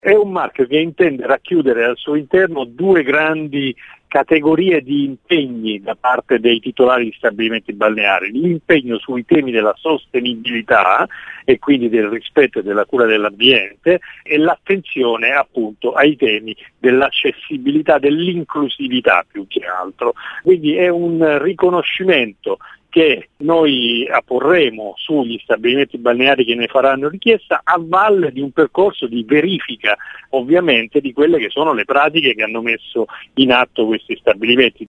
È un marchio che intende racchiudere al suo interno due grandi categorie di impegni da parte dei titolari di stabilimenti balneari: l'impegno sui temi della sostenibilità e quindi del rispetto e della cura dell'ambiente, e l'attenzione appunto ai temi dell'accessibilità, dell'inclusività più che altro. Quindi è un riconoscimento che noi apporremo sugli stabilimenti balneari che ne faranno richiesta, a valle di un percorso di verifica ovviamente di quelle che sono le pratiche che hanno messo in atto questi stabilimenti.